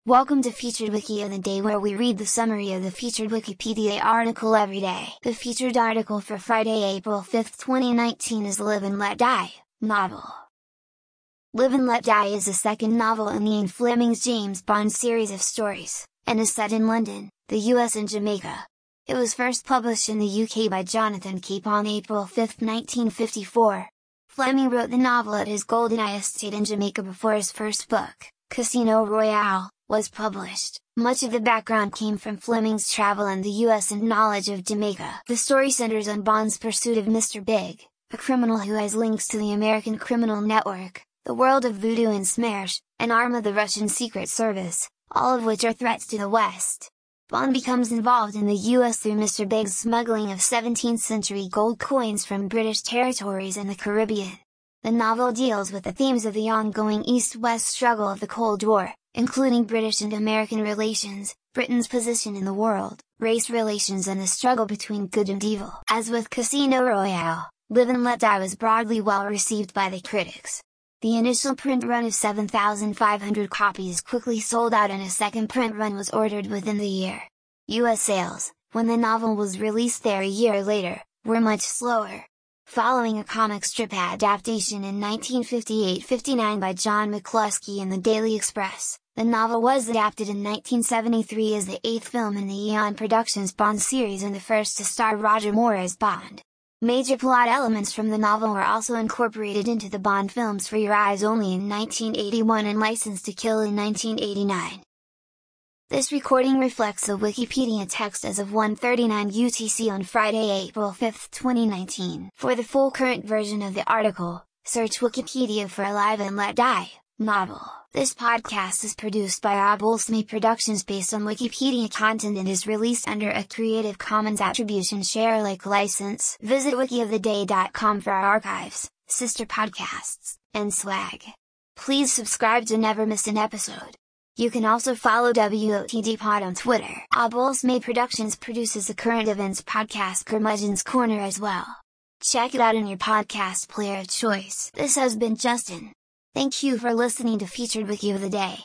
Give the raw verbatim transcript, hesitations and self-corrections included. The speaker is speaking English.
Welcome to Featured Wiki of the Day, where we read the summary of the featured Wikipedia article every day. The featured article for Friday, April fifth, twenty nineteen is Live and Let Die novel. Live and Let Die is the second novel in Ian Fleming's James Bond series of stories, and is set in London, the U S and Jamaica. It was first published in the U K by Jonathan Cape on April fifth, nineteen fifty-four. Fleming wrote the novel at his Goldeneye estate in Jamaica before his first book, Casino Royale, was published. Much of the background came from Fleming's travel in the U S and knowledge of Jamaica. The story centers on Bond's pursuit of Mister Big, a criminal who has links to the American criminal network, the world of Voodoo and Smersh, an arm of the Russian Secret Service, all of which are threats to the West. Bond becomes involved in the U S through Mister Big's smuggling of seventeenth century gold coins from British territories and the Caribbean. The novel deals with the themes of the ongoing East-West struggle of the Cold War, including British and American relations, Britain's position in the world, race relations, and the struggle between good and evil. As with Casino Royale, Live and Let Die was broadly well received by the critics. The initial print run of seven thousand five hundred copies quickly sold out, and a second print run was ordered within the year. U S sales, when the novel was released there a year later, were much slower. Following a comic strip adaptation in nineteen fifty-eight fifty-nine by John McCluskey in the Daily Express, the novel was adapted in nineteen seventy-three as the eighth film in the Eon Productions Bond series and the first to star Roger Moore as Bond. Major plot elements from the novel were also incorporated into the Bond films For Your Eyes Only in nineteen eighty-one and License to Kill in nineteen eighty-nine. This recording reflects the Wikipedia text as of one thirty-nine U T C on Friday, April fifth, twenty nineteen. For the full current version of the article, search Wikipedia for Live and Let Die novel. This podcast is produced by Obulsme Productions based on Wikipedia content and is released under a Creative Commons Attribution Share Alike license. Visit wiki of the day dot com for our archives, sister podcasts, and swag. Please subscribe to never miss an episode. You can also follow W O T D Pod on Twitter. Obulsme Productions produces the current events podcast Curmudgeon's Corner as well. Check it out in your podcast player of choice. This has been Justin. Thank you for listening to Featured Wiki of the Day.